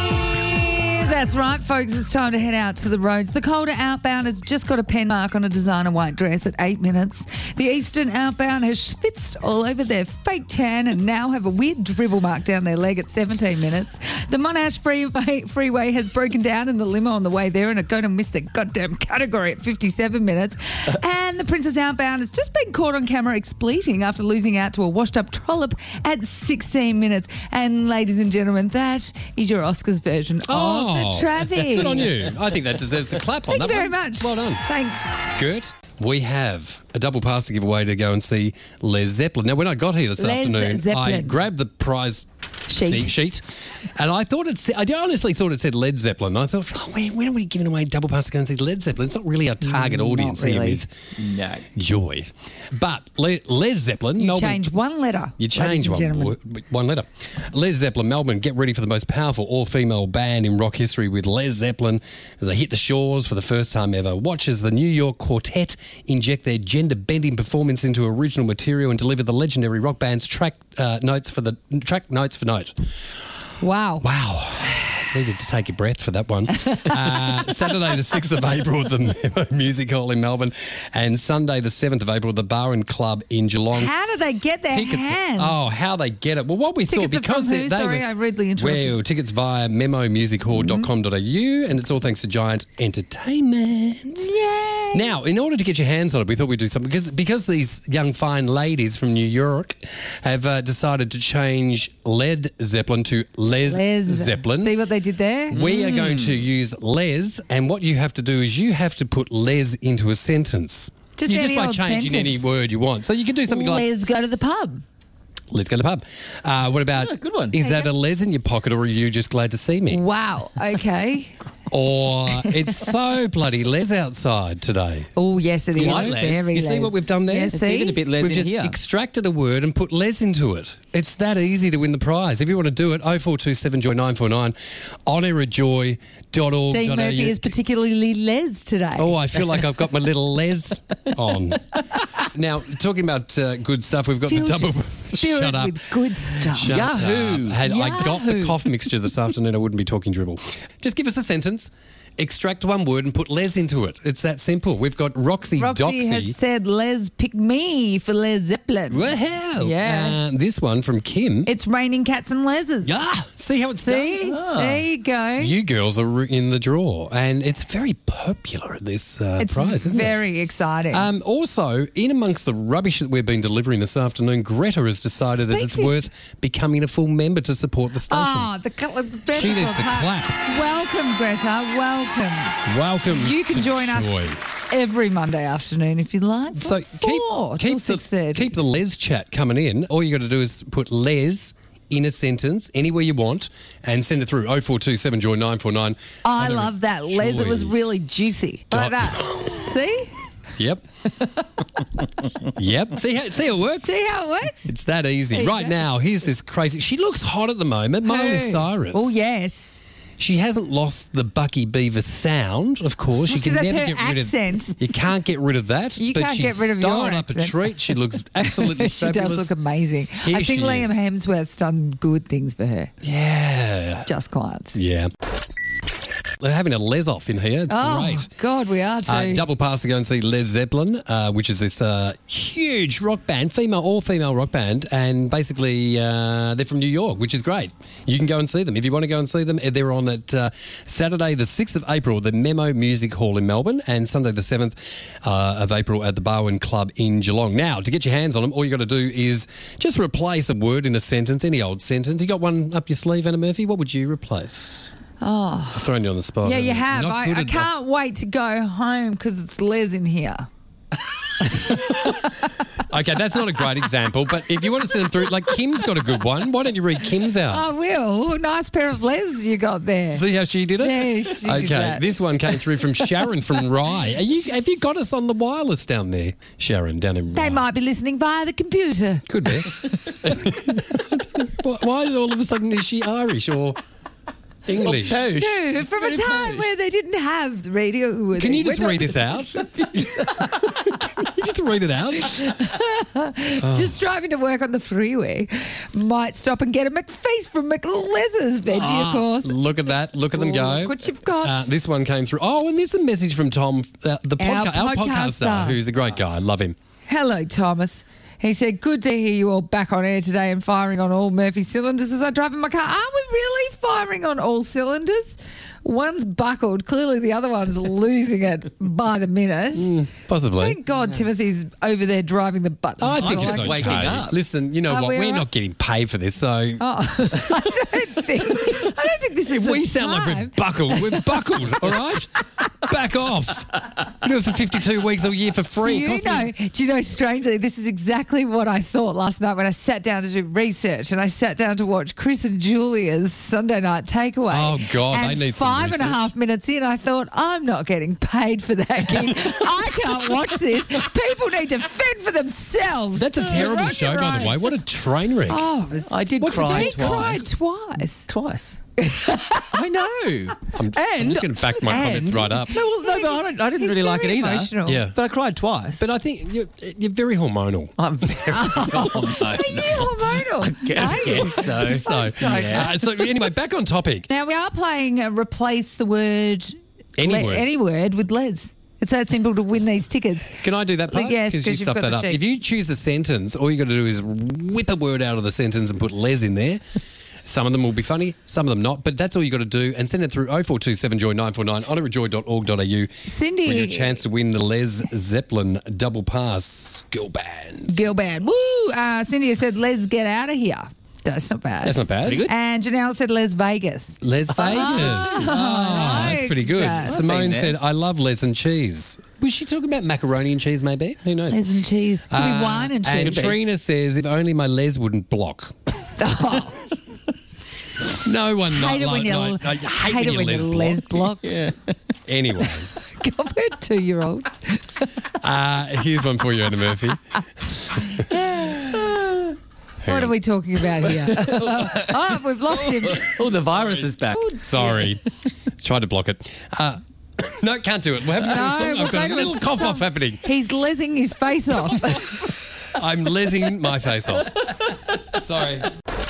S4: That's right, folks. It's time to head out to the roads. The Calder outbound has just got a pen mark on a designer white dress at eight minutes. The Eastern outbound has schwitzed all over their fake tan and now have a weird dribble mark down their leg at seventeen minutes. The Monash freeway, freeway has broken down in the limo on the way there and are going to miss their goddamn category at fifty-seven minutes. And the Princess outbound has just been caught on camera expleting after losing out to a washed-up trollop at sixteen minutes. And ladies and gentlemen, that is your Oscars version
S3: Oh.
S4: of the traffic.
S3: Good on you. I think that deserves a clap on
S4: Thank
S3: that
S4: you very
S3: one.
S4: much.
S3: Well done.
S4: Thanks.
S3: Good. We have a double pass to give away to go and see Les Zeppelin. Now, when I got here this
S4: Les
S3: afternoon, I
S4: Zeppelin.
S3: grabbed the prize
S4: Sheet.
S3: sheet, and I thought it. Said, I honestly thought it said Led Zeppelin. I thought, oh, when, when are we giving away a double pass to go and see Led Zeppelin? It's not really our target audience here
S4: really.
S3: with
S5: No.
S3: Joy, but Le, Les Zeppelin.
S4: You
S3: Melbourne,
S4: change one letter.
S3: You
S4: ladies
S3: change
S4: and
S3: one,
S4: gentlemen.
S3: boy, one letter. Les Zeppelin, Melbourne, get ready for the most powerful all-female band in rock history with Les Zeppelin as they hit the shores for the first time ever. Watch as the New York Quartet inject their gender-bending performance into original material and deliver the legendary rock band's track uh, notes for the track notes for note.
S4: Wow.
S3: Wow. needed to take a breath for that one. Uh, Saturday the sixth of April at the Memo Music Hall in Melbourne, and Sunday the seventh of April at the Bar and Club in Geelong.
S4: How do they get their
S3: Tickets,
S4: hands?
S3: oh, how they get it. Well, what we
S4: Tickets
S3: thought,
S4: are
S3: because
S4: from
S3: they,
S4: who?
S3: they
S4: Sorry,
S3: were,
S4: I rudely interrupted.
S3: Well, tickets via memo music hall dot com dot a u, and it's all thanks to Giant Entertainment.
S4: Yay!
S3: Now, in order to get your hands on it, we thought we'd do something, because because these young, fine ladies from New York have uh, decided to change Led Zeppelin to Les,
S4: Les.
S3: Zeppelin.
S4: See what they did there?
S3: We are going to use Les, and what you have to do is you have to put Les into a sentence.
S4: Just
S3: you
S4: any
S3: just by
S4: old
S3: changing any
S4: sentence.
S3: word you want. So you can do something like,
S4: Let's go to the pub.
S3: let's go to the pub. Uh, what about,
S5: Yeah, good one.
S3: is that a Les in your pocket, or are you just glad to see me?
S4: Wow. Okay.
S3: Or it's so bloody Les outside today.
S4: Oh, yes, it is.
S5: like Les.
S4: Very
S3: You see
S4: Les.
S3: what we've done there?
S4: Yeah,
S3: It's
S4: see?
S5: even a bit Les
S3: We've
S5: in
S3: just
S5: here.
S3: extracted a word and put Les into it. It's that easy to win the prize. If you want to do it, oh four two seven joy nine four nine, on air at joy dot org dot a u.
S4: Dean Murphy is particularly Les today.
S3: Oh, I feel like I've got my little Les on. Now, talking about uh, good stuff, we've got
S4: Fills
S3: the double.
S4: your spirit
S3: Shut up.
S4: with good stuff.
S3: Shut
S5: Yahoo.
S3: up. Had I got the
S4: Yahoo.
S3: cough mixture this afternoon, I wouldn't be talking dribble. Just give us a sentence, extract one word and put Les into it. It's that simple. We've got Roxy,
S4: Roxy
S3: Doxy.
S4: has said, Les, pick me for Les Zeppelin.
S3: Wow.
S4: Yeah.
S3: Uh, this one from Kim.
S4: It's raining cats and leses.
S3: Yeah. See how it's
S4: See?
S3: done?
S4: There you go.
S3: You girls are in the draw, and it's very popular at this uh,
S4: it's
S3: prize, isn't it?
S4: very exciting.
S3: Um, also, in amongst the rubbish that we've been delivering this afternoon, Greta has decided that
S4: Speak
S3: it's
S4: this-
S3: worth becoming a full member to support the station.
S4: Ah, the cl- better
S3: She needs the
S4: clap.
S3: clap.
S4: Welcome, Greta. Welcome.
S3: Welcome.
S4: You can
S3: to
S4: join
S3: Joy.
S4: us every Monday afternoon if you like. From
S3: So keep
S4: four
S3: keep
S4: till
S3: the,
S4: six thirty.
S3: keep the Les chat coming in. All you got to do is put Les in a sentence anywhere you want and send it through oh four two seven joy nine four nine.
S4: I love that, Les. It was really juicy. Like
S3: Dot-
S4: that. See?
S3: Yep. Yep. See how see how it works?
S4: See how it works?
S3: It's that easy.
S4: There you
S3: Right
S4: go.
S3: now, here's this crazy. She looks hot at the moment. Miley
S4: Who?
S3: Cyrus.
S4: Oh, yes.
S3: She hasn't lost the Bucky Beaver sound, of course.
S4: Well,
S3: You
S4: see,
S3: can
S4: that's
S3: never
S4: her
S3: get rid
S4: accent.
S3: of. You can't get rid of that.
S4: You
S3: but
S4: can't
S3: she's
S4: get rid of your
S3: styled up
S4: accent.
S3: a treat. She looks absolutely
S4: She
S3: fabulous.
S4: does look amazing.
S3: Here
S4: I think
S3: she
S4: Liam
S3: is.
S4: Hemsworth's done good things for her.
S3: Yeah.
S4: Just quiet.
S3: Yeah. They're having a Les off in here. It's
S4: Oh,
S3: great.
S4: God, we are too.
S3: Uh, double pass to go and see Led Zeppelin, uh, which is this uh, huge rock band, female, all-female rock band, and basically uh, they're from New York, which is great. You can go and see them. If you want to go and see them, they're on at uh, Saturday the sixth of April at the Memo Music Hall in Melbourne, and Sunday the seventh uh, of April at the Barwon Club in Geelong. Now, to get your hands on them, all you got to do is just replace a word in a sentence, any old sentence. You got one up your sleeve, Anna Murphy? What would you replace?
S4: oh.
S3: I've thrown you on the spot.
S4: Yeah, you
S3: You're
S4: have.
S3: not
S4: I,
S3: good
S4: I
S3: at-
S4: can't wait to go home because it's Les in here.
S3: Okay, that's not a great example, but if you want to send them through, like Kim's got a good one. Why don't you read Kim's out?
S4: I will. Oh, nice pair of Les you got there.
S3: See how she did it?
S4: Yeah, she did
S3: okay,
S4: that.
S3: this one came through from Sharon from Rye. Are you, have you got us on the wireless down there, Sharon, down in Rye?
S4: They might be listening via the computer.
S3: Could be. why, why all of a sudden is she Irish or English?
S5: Posh.
S4: No, from a
S5: Very
S4: time
S5: posh.
S4: where they didn't have the radio.
S3: Can you
S4: We're
S3: just
S4: not-
S3: read this out? Can you just read it out?
S4: Just driving to work on the freeway. Might stop and get a McFeast from McLez's veggie,
S3: Ah,
S4: of course.
S3: Look at that. Look at them go.
S4: Look what you've got.
S3: Uh, this one came through. Oh, and there's a message from Tom, uh, the
S4: Our
S3: podca- our podcaster,
S4: podcaster.
S3: who's a great guy. I love him.
S4: Hello, Thomas. He said, good to hear you all back on air today and firing on all Murphy cylinders as I drive in my car. Are we really firing on all cylinders? One's buckled. Clearly the other one's losing it by the minute.
S3: Possibly.
S4: Thank God Timothy's over there driving the buttons.
S3: I think
S5: I'm
S3: it's
S5: like
S3: okay.
S5: waking up.
S3: Listen, you know
S4: Are
S3: what?
S4: we
S3: We're
S4: all right?
S3: not getting paid for this, so
S4: Oh, I don't think. I don't think this is.
S3: if we
S4: the
S3: sound like we're
S4: time.
S3: buckled, we're buckled. All right, back off. We do it for fifty-two weeks a year for
S4: Do
S3: free.
S4: you
S3: It costs me-
S4: know? Do you know? Strangely, this is exactly what I thought last night when I sat down to do research and I sat down to watch Chris and Julia's Sunday night takeaway.
S3: Oh, God, they
S4: and
S3: need some
S4: five and a
S3: research.
S4: half minutes in, I thought I'm not getting paid for that gig. I can't watch this. People need to fend for themselves.
S3: That's a terrible
S4: Rock
S3: show,
S4: your
S3: by the
S4: own.
S3: way. What a train wreck.
S4: Oh, it was,
S5: I did
S3: What's
S5: cry
S3: the
S4: he
S3: date?
S4: cried
S5: twice.
S4: twice.
S5: Twice. I know.
S3: I'm,
S5: and
S3: I'm just going to back my comments
S5: and-
S3: right up.
S5: No, well, no, but I, don't, I didn't
S4: He's
S5: really like it
S4: very
S5: either.
S4: emotional.
S3: Yeah.
S5: But I cried twice.
S3: But I think you're, you're very hormonal.
S5: I'm very hormonal.
S4: Are you hormonal?
S5: I guess so.
S3: So,
S5: Yeah.
S3: uh, so anyway, back on topic.
S4: Now we are playing uh, replace the word
S3: Any
S4: le-
S3: word.
S4: any word with Les. It's that simple to win these tickets.
S3: Can I do that part?
S4: Yes,
S3: you
S4: 'cause you've
S3: stuffed
S4: got
S3: that
S4: the
S3: up.
S4: sheet.
S3: If you choose a sentence, all you got to do is whip a word out of the sentence and put Les in there. Some of them will be funny, some of them not, but that's all you got to do. And send it through oh four two seven joy nine four nine, honour joy dot org dot a u
S4: Cindy-
S3: for your chance to win the Les Zeppelin double pass girl band.
S4: Girl bad. Woo! Uh, Cindy said, Les, get out of here. That's not bad.
S3: That's not bad.
S5: Pretty good.
S4: And Janelle said, Les Vegas.
S3: Les Vegas. Oh, that's pretty good.
S4: That's
S3: Simone
S5: been there.
S3: said, I love Les and cheese. Was she talking about macaroni and cheese, maybe? Who knows?
S4: Les and cheese. Could
S3: Uh,
S4: be wine and
S3: And
S4: cheese.
S3: Trina says, if only my Les wouldn't block.
S4: Oh,
S3: No one not
S4: hate it
S3: like,
S4: when you
S3: like- I hate,
S4: hate
S3: when
S4: it
S3: you
S4: when
S3: Les
S4: you
S3: block.
S4: Les blocks.
S5: Yeah.
S3: Anyway,
S4: God, we're two-year-olds.
S3: uh, here's one for you, Anna Murphy.
S4: What are we talking about here? Oh, we've lost him.
S5: Oh, the virus is back.
S3: Sorry. Let's try to block it. Uh, no, can't do it. We're having,
S4: No,
S3: I've
S4: we're
S3: got
S4: going
S3: a
S4: to
S3: little cough
S4: stop.
S3: off happening.
S4: He's lesing his face off.
S3: I'm lesing my face off. Sorry.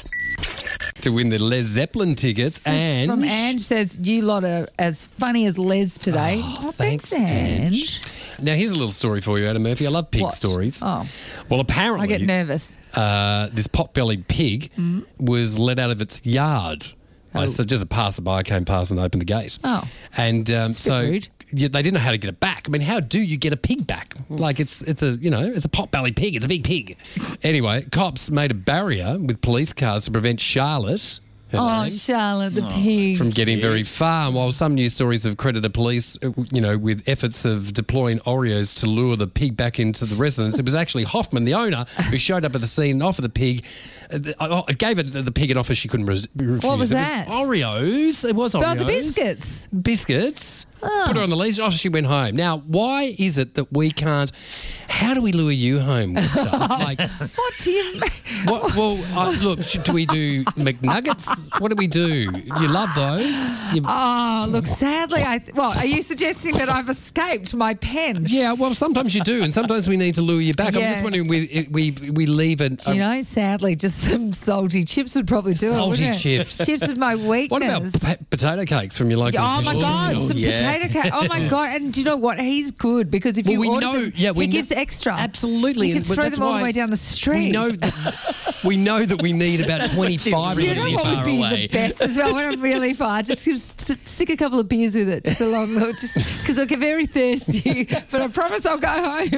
S3: To win the Les Zeppelin tickets and...
S4: From Ange says, you lot are as funny as Les today. Oh, thanks, Ange.
S3: Now, here's a little story for you, Adam Murphy. I love pig
S4: What?
S3: stories.
S4: Oh.
S3: Well, apparently...
S4: I get nervous.
S3: uh, this pot-bellied pig was let out of its yard.
S4: Oh.
S3: So just a passerby came past and opened the gate.
S4: Oh.
S3: And um,
S4: a bit
S3: so
S4: rude.
S3: yeah, they didn't know how to get it back. I mean, how do you get a pig back? Like it's it's a you know it's a pot-bellied pig. It's a big pig. Anyway, cops made a barrier with police cars to prevent Charlotte. her
S4: Oh,
S3: name,
S4: Charlotte, the pig.
S3: from getting very far. While some news stories have credited police, uh, you know, with efforts of deploying Oreos to lure the pig back into the residence, it was actually Hoffman, the owner, who showed up at the scene and offered the pig. Uh, th- uh, gave it the pig an offer she couldn't res- refuse.
S4: What was
S3: It
S4: that?
S3: Oreos. It was Oreos.
S4: Oh, the biscuits.
S3: Biscuits. Put her on the leash. Oh, she went home. Now, why is it that we can't? How do we lure you home with stuff? Like,
S4: What do you mean?
S3: what, well, uh, look, should- do we do McNuggets? What do we do? You love those? You,
S4: Oh, look, sadly, I. Th- well, are you suggesting that I've escaped my pen?
S3: yeah, well, sometimes you do, and sometimes we need to lure you back. I'm
S4: Yeah.
S3: just wondering, we we we leave it.
S4: Do you know, sadly, just some salty chips would probably do it.
S3: Salty
S4: wouldn't it?
S3: chips.
S4: Chips is my weakness.
S3: what about pa- potato cakes from your local?
S4: Oh my
S3: fish
S4: God!
S3: shop?
S4: Some
S5: yeah.
S4: potato cake. Oh my God! And do you know what? He's good because if
S3: Well,
S4: you
S3: we
S4: order
S3: know-
S4: them,
S3: yeah, we
S4: he
S3: know-
S4: gives extra.
S3: Absolutely,
S4: You can
S3: and- but
S4: throw
S3: that's
S4: them all the
S3: why
S4: way down the street.
S3: We know that we know that we need about twenty-five.
S4: Do you
S3: really
S4: know what would
S3: far
S4: be
S3: away.
S4: the best as well when I'm really far? Just give, st- stick a couple of beers with it, just along the just because I get very thirsty. But I promise I'll go home.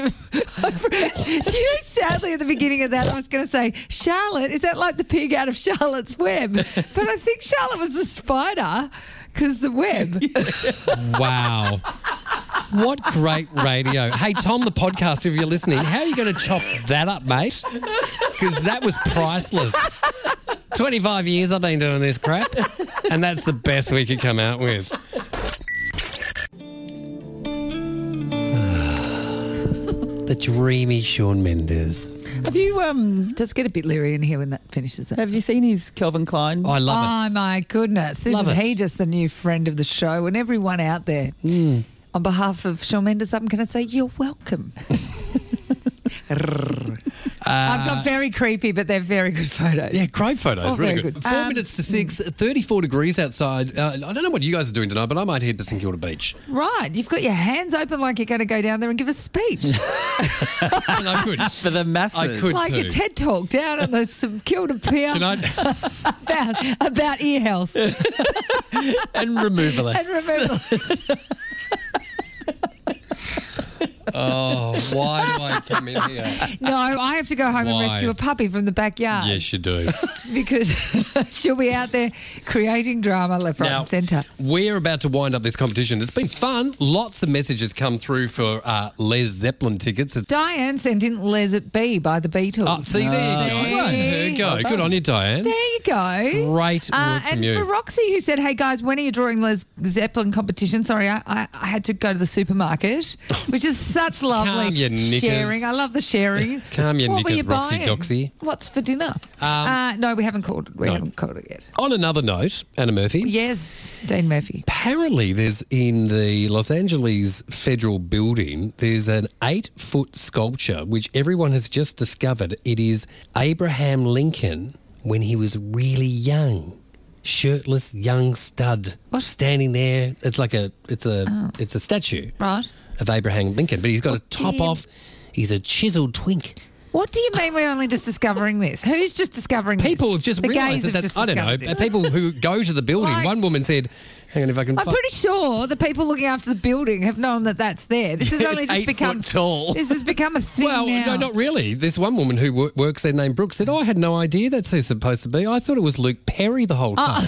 S4: Do you know? Sadly, at the beginning of that, I was going to say, Charlotte, is that like the pig out of Charlotte's Web? But I think Charlotte was the spider because the web.
S3: Wow. What great radio. Hey, Tom, the podcast, if you're listening, how are you going to chop that up, mate? Because that was priceless. twenty-five years I've been doing this crap, and that's the best we could come out with. The dreamy Shawn Mendes.
S5: Have you um
S4: Does get a bit leery in here when that finishes. That.
S5: have you seen his Calvin Klein?
S3: I love
S4: Oh
S3: it.
S4: my goodness! Isn't
S3: Love it.
S4: he just the new friend of the show? And everyone out there,
S3: Hmm.
S4: on behalf of Shawn Mendes, I'm going to say you're welcome. I've got very creepy, but they're very good photos.
S3: Yeah, great photos.
S4: Oh,
S3: really
S4: very
S3: good.
S4: good.
S3: Four
S4: Um,
S3: minutes to six, thirty-four degrees outside. Uh, I don't know what you guys are doing tonight, but I might head to St Kilda Beach.
S4: Right, you've got your hands open like you're going to go down there and give a speech,
S3: And I could.
S5: For the masses.
S3: I could.
S4: like a
S3: too.
S4: TED talk down at the St Kilda Pier
S3: Can I,
S4: about about ear health and
S5: And removalists.
S4: remember.
S3: oh, why do I come in here?
S4: No, I have to go home
S3: Why?
S4: and rescue a puppy from the backyard.
S3: Yes, you do.
S4: Because she'll be out there creating drama left, right,
S3: Now,
S4: and centre.
S3: we're about to wind up this competition. It's been fun. Lots of messages come through for uh, Les Zeppelin tickets. It's,
S4: Diane sent in "Let It Be" by the Beatles.
S3: oh, see, there you go.
S4: See?
S3: There you go. Good on you, Diane.
S4: There you go.
S3: Great
S4: Uh,
S3: work from
S4: and
S3: you.
S4: for Roxy, who said, "Hey guys, when are you drawing Les Zeppelin competition?" Sorry, I, I, I had to go to the supermarket, which is such lovely
S3: Calm your knickers.
S4: sharing. I love the sharing.
S3: Calm your
S4: what were
S3: knickers,
S4: you
S3: Roxy
S4: buying?
S3: Doxy.
S4: What's for dinner? uh, no, we haven't called. We
S3: No.
S4: haven't called it yet.
S3: On another note, Anna Murphy.
S4: Yes, Dean Murphy.
S3: Apparently, there's in the Los Angeles Federal Building, there's an eight-foot sculpture which everyone has just discovered. It is Abraham Lincoln when he was really young, shirtless young stud,
S4: What?
S3: standing there. It's like a, it's a, it's a statue
S4: Right.
S3: of Abraham Lincoln, but he's got a top
S4: do you-
S3: off. He's a chiseled twink.
S4: What do you mean we're only just discovering this? Who's just discovering
S3: People
S4: this?
S3: have just
S4: the
S3: realised
S4: gays
S3: that
S4: have
S3: that's,
S4: just
S3: I don't know,
S4: discovered this.
S3: people who go to the building.
S4: Like-
S3: One woman said, hang on if I can
S4: I'm
S3: find.
S4: pretty sure the people looking after the building have known that that's there. This has only
S3: It's
S4: just
S3: eight
S4: become
S3: foot tall.
S4: This has become a thing
S3: Well,
S4: now.
S3: no, not really. This one woman who wo- works there named Brooke said, oh, I had no idea that's who it's supposed to be. I thought it was Luke Perry the whole time.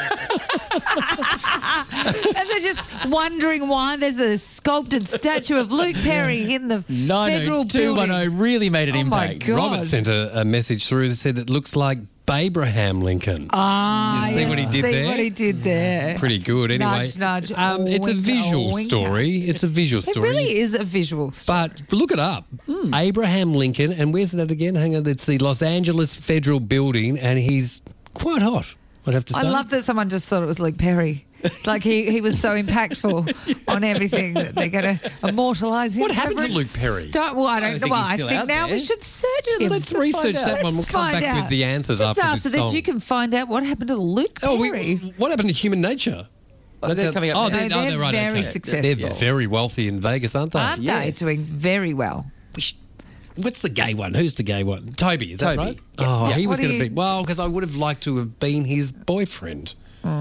S4: And they're just wondering why there's a sculpted statue of Luke Perry in the federal
S5: nine oh two one oh
S4: building.
S5: really made an
S4: Oh, my
S5: impact.
S4: God.
S3: Robert sent a, a message through that said it looks like Abraham Lincoln.
S4: Ah,
S3: You see
S4: yes,
S3: what he did
S4: see
S3: there?
S4: what he did there.
S3: Pretty good anyway.
S4: Nudge, nudge.
S3: Um, it's a
S4: Wink,
S3: visual
S4: wink.
S3: story. It's a visual
S4: It
S3: story.
S4: really is a visual story.
S3: But look it up. Abraham Lincoln, and where's that again? Hang on, it's the Los Angeles Federal Building, and he's quite hot, I'd have to say.
S4: I love that someone just thought it was Luke Perry. Like he, he was so impactful on everything that they're going to immortalise him.
S3: What happened to
S4: for
S3: Luke
S4: its
S3: Perry?
S4: Start, well, I don't,
S5: I
S4: know.
S5: think
S4: Well,
S5: he's
S4: I
S5: still
S4: think
S5: out
S4: now
S5: there.
S4: we should search
S3: Yeah,
S4: him.
S3: let's research
S5: out.
S3: that one. We'll
S4: Let's
S3: come
S4: find
S3: back
S4: out.
S3: with the answers
S4: Just
S3: after,
S4: after
S3: this song.
S4: you can find out what happened to Luke
S3: Oh,
S4: Perry.
S3: we, what happened to Human Nature?
S5: Oh, they're
S3: That's
S5: coming up
S3: Oh,
S5: now.
S3: they're,
S4: No,
S3: oh,
S4: they're
S3: they're right.
S4: very
S3: okay.
S4: successful.
S3: They're very wealthy in Vegas, aren't they?
S4: Aren't they
S5: Yes.
S4: doing very well?
S3: We sh- What's the gay one? Who's the gay one? Toby, is that
S5: Toby.
S3: right? Oh,
S5: Yeah.
S3: he was
S4: What do
S3: going to
S4: you-
S3: be. Well, because I would have liked to have been his boyfriend.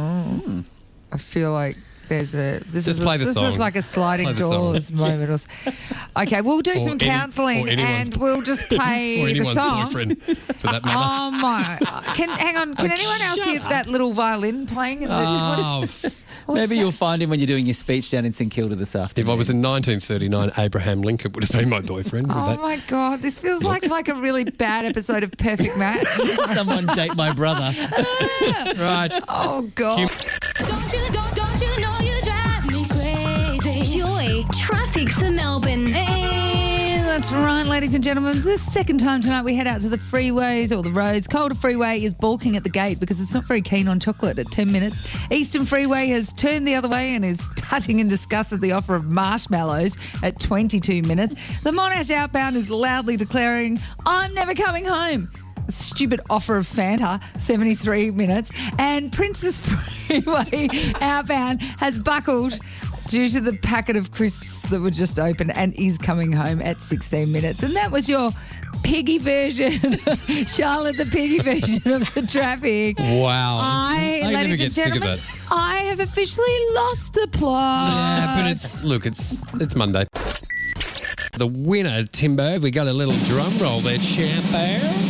S4: I feel like there's a this
S3: Just
S4: is
S3: play
S4: a,
S3: the
S4: this
S3: song.
S4: is like a sliding
S3: Play the song.
S4: doors moment. Or s- Okay, we'll do
S3: Or
S4: some
S3: any-
S4: counselling
S3: or anyone's-
S4: and we'll just play
S3: Or
S4: the
S3: anyone's
S4: song.
S3: boyfriend, for that matter.
S4: Oh my! Can hang on? Can
S3: Oh,
S4: anyone else
S3: shut
S4: hear
S3: up.
S4: that little violin playing? In the,
S3: Oh,
S4: what is, what's
S5: Maybe
S4: that?
S5: you'll find him when you're doing your speech down in St Kilda this
S3: if
S5: afternoon.
S3: I was in nineteen thirty-nine, Abraham Lincoln would have been my boyfriend. Would
S4: Oh
S3: that-
S4: my god! This feels like like a really bad episode of Perfect Match.
S5: Someone date my brother.
S3: Right.
S4: Oh god!
S6: Don't you, don't, don't you know you drive me crazy?
S1: Joy, traffic for Melbourne.
S4: Hey, that's right, ladies and gentlemen. The second time tonight we head out to the freeways or the roads. Calder Freeway is balking at the gate because it's not very keen on chocolate at ten minutes. Eastern Freeway has turned the other way and is touching in disgust at the offer of marshmallows at twenty-two minutes. The Monash outbound is loudly declaring, I'm never coming home. A stupid offer of Fanta, seventy-three minutes. And Princess Freeway outbound has buckled due to the packet of crisps that were just opened and is coming home at sixteen minutes. And that was your piggy version, Charlotte, the piggy version of the traffic.
S3: Wow.
S4: I,
S3: I never
S4: ladies
S3: get
S4: and
S3: sick of
S4: gentlemen,
S3: it.
S4: I have officially lost the plot.
S3: Yeah, but it's look, it's it's Monday. The winner, Timbo, if we got a little drum roll there, champo,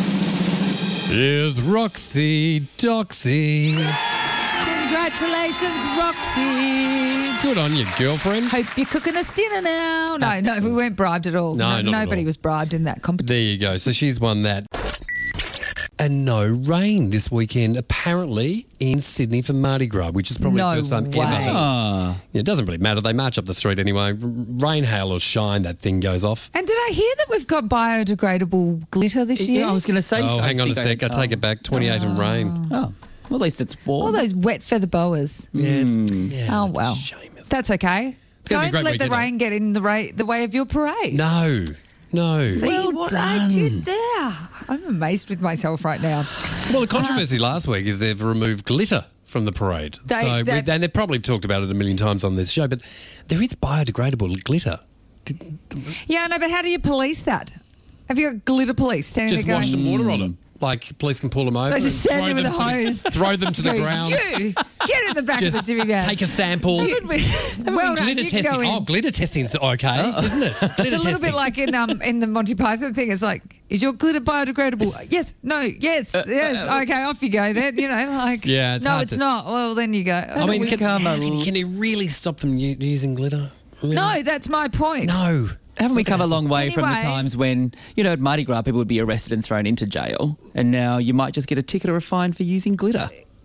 S3: is Roxy Doxy.
S4: Congratulations, Roxy.
S3: Good on you, girlfriend.
S4: Hope you're cooking us dinner now. No, no, we weren't bribed at all.
S3: No, not at
S4: nobody
S3: all.
S4: was bribed in that competition.
S3: There you go. So she's won that. And no rain this weekend, apparently, in Sydney for Mardi Gras, which is probably
S4: No
S3: the first time
S4: way.
S3: ever.
S5: Ah.
S3: Yeah, it doesn't really matter. They march up the street anyway. R- Rain, hail, or shine, that thing goes off.
S4: And did I hear that we've got biodegradable glitter this year?
S5: Yeah, I was going to say.
S3: Oh,
S5: so.
S3: hang on a
S5: think
S3: sec. I take it back. twenty-eight and rain.
S5: Oh, well, at least it's warm.
S4: All those wet feather boas.
S3: Yeah, it's, yeah,
S4: Oh,
S3: it's
S4: well.
S3: a shame, isn't it?
S4: That's okay.
S3: gonna be a
S4: Don't
S3: great
S4: let the
S3: weekend,
S4: rain get in the, ra- the way of your parade.
S3: No, no.
S4: See
S5: Well
S4: what I
S5: done.
S4: did there. I'm amazed with myself right now.
S3: Well, the controversy last week is they've removed glitter from the parade.
S4: They-
S3: so,
S4: they-
S3: we- and they've probably talked about it a million times on this show, but there is biodegradable glitter.
S4: Yeah, no, but how do you police that? Have you got glitter police standing
S3: Just
S4: there
S3: wash
S4: going...
S3: some water on them. Like, police can pull them over.
S4: They just
S3: and
S4: stand there
S3: throw
S4: with a
S3: them to
S4: hose.
S3: The, throw them to the
S4: Go,
S3: ground.
S4: You, get in the back of
S3: Just
S4: the divvy van.
S3: take a sample.
S4: well done,
S3: glitter
S4: you can
S3: testing.
S4: go in.
S3: Oh, glitter testing's okay, isn't it? Glitter
S4: It's a little
S3: testing.
S4: bit like in um in the Monty Python thing. It's like, is your glitter biodegradable? Yes, no, yes, yes. Okay, off you go then. You know, like,
S3: Yeah, it's
S4: no,
S3: hard
S4: it's
S3: to-
S4: not. Well, then you go.
S3: I mean,
S5: we
S3: can,
S5: come
S3: I
S5: a-
S3: mean, can you really stop them u- using glitter? Really?
S4: no, that's my point.
S3: No.
S5: Haven't we come a long way from the
S4: Anyway.
S5: times when, you know, at Mardi Gras people would be arrested and thrown into jail, and now you might just get a ticket or a fine for using glitter?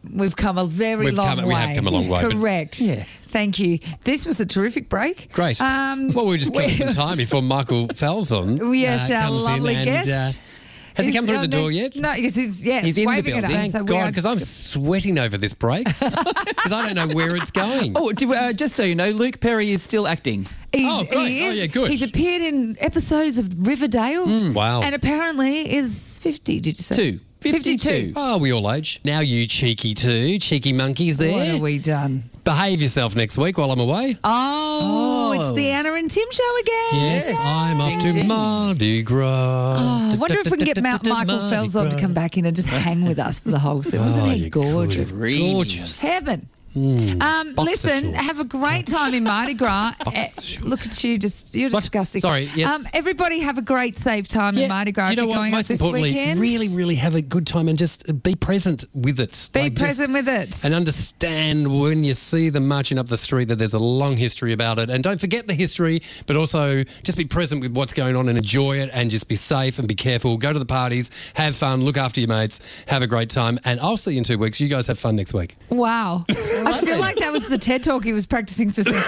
S4: We've come a very
S3: We've
S4: long
S3: come-
S4: way.
S3: we have come a long way, but-
S4: Correct.
S5: Yes.
S4: Thank you. This was a terrific break.
S3: Great.
S4: Um,
S3: well, we were just killing
S4: we-
S3: some time before Michael Falzon.
S4: Yes, our
S3: comes in
S4: lovely
S3: and,
S4: guest.
S3: uh, has he
S4: Is
S3: come through
S4: on
S3: the door yet?
S4: No, yes, he's, yes,
S5: He's in the
S4: waving at us.
S5: building.
S3: Thank
S4: So we
S3: God,
S4: are-
S3: because I'm sweating over this break because I don't know where it's going.
S5: Oh, do, uh, just so you know, Luke Perry is still acting.
S4: He's,
S3: Oh, great.
S4: he
S3: Oh,
S4: is.
S3: yeah, good.
S4: He's appeared in episodes of Riverdale.
S3: Wow.
S4: And apparently is fifty, did you say?
S5: Two. fifty-two.
S3: Oh, we all age. Now you cheeky two, cheeky monkeys there.
S4: What have we done?
S3: Behave yourself next week while I'm away.
S4: Oh, it's the Anna and Tim show again.
S3: Yes, I'm off to
S5: ding.
S3: Mardi Gras.
S4: Oh, I wonder if we can get Ma- Michael
S3: Mardi
S4: Felson to
S3: Gras.
S4: come back in and just hang with us for the whole season. Wasn't
S3: Oh,
S4: he
S3: you
S4: gorgeous?
S3: could. Gorgeous.
S4: Heaven. Um,
S3: Boxer
S4: listen,
S3: shorts.
S4: have a great time in Mardi Gras. Eh, look at you, just you're
S3: What?
S4: disgusting.
S3: Sorry, yes.
S4: Um, everybody have a great, safe time in Mardi Gras.
S3: Do you know
S4: if you're
S3: what?
S4: going
S3: Most
S4: off this
S3: importantly,
S4: weekend.
S3: really, really have a good time and just be present with it.
S4: Be
S3: Like, just-
S4: present with it.
S3: And understand when you see them marching up the street that there's a long history about it. And don't forget the history, but also just be present with what's going on and enjoy it and just be safe and be careful. Go to the parties, have fun, look after your mates, have a great time. And I'll see you in two weeks. You guys have fun next week.
S4: Wow. I feel like that was the TED Talk he was practicing for Saint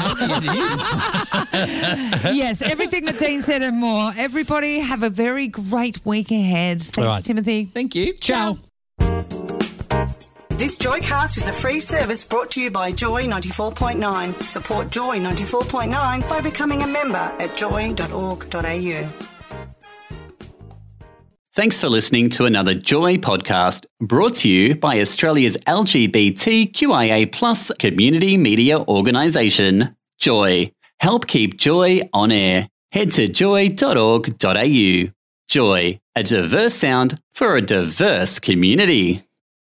S4: Yes, everything that Dean said and more. Everybody have a very great week ahead. Thanks,
S3: All right.
S4: Timothy.
S5: Thank you.
S3: Ciao.
S7: This Joycast is a free service brought to you by Joy ninety-four point nine. Support Joy ninety-four point nine by becoming a member at joy dot org dot a u.
S8: Thanks for listening to another Joy podcast brought to you by Australia's L G B T Q I A plus community media organisation, Joy. Help keep Joy on air. Head to joy dot org dot a u. Joy, a diverse sound for a diverse community.